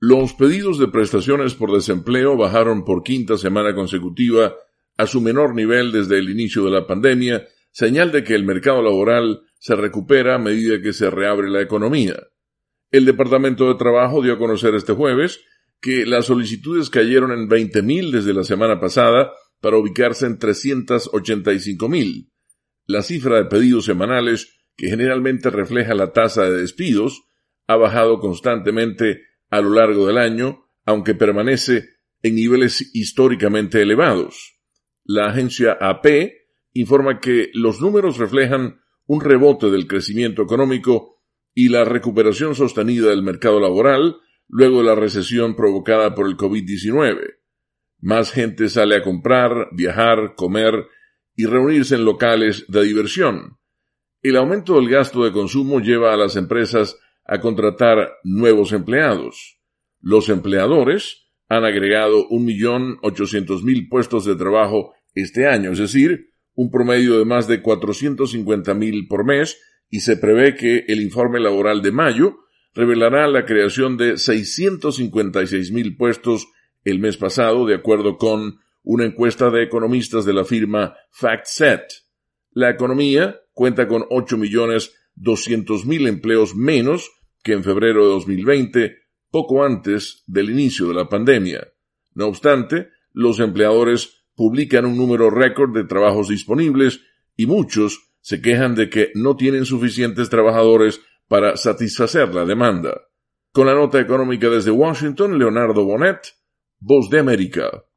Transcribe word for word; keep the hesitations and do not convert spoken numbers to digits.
Los pedidos de prestaciones por desempleo bajaron por quinta semana consecutiva a su menor nivel desde el inicio de la pandemia, señal de que el mercado laboral se recupera a medida que se reabre la economía. El Departamento de Trabajo dio a conocer este jueves que las solicitudes cayeron en veinte mil desde la semana pasada para ubicarse en trescientos ochenta y cinco mil. La cifra de pedidos semanales, que generalmente refleja la tasa de despidos, ha bajado constantemente a lo largo del año, aunque permanece en niveles históricamente elevados. La agencia A P informa que los números reflejan un rebote del crecimiento económico y la recuperación sostenida del mercado laboral luego de la recesión provocada por el COVID diecinueve. Más gente sale a comprar, viajar, comer y reunirse en locales de diversión. El aumento del gasto de consumo lleva a las empresas a contratar nuevos empleados. Los empleadores han agregado un millón ochocientos mil puestos de trabajo este año, es decir, un promedio de más de cuatrocientos cincuenta mil por mes, y se prevé que el informe laboral de mayo revelará la creación de seiscientos cincuenta y seis mil puestos el mes pasado, de acuerdo con una encuesta de economistas de la firma FactSet. La economía cuenta con ocho millones doscientos mil empleos menos que en febrero de dos mil veinte, poco antes del inicio de la pandemia. No obstante, los empleadores publican un número récord de trabajos disponibles y muchos se quejan de que no tienen suficientes trabajadores para satisfacer la demanda. Con la nota económica desde Washington, Leonardo Bonet, Voz de América.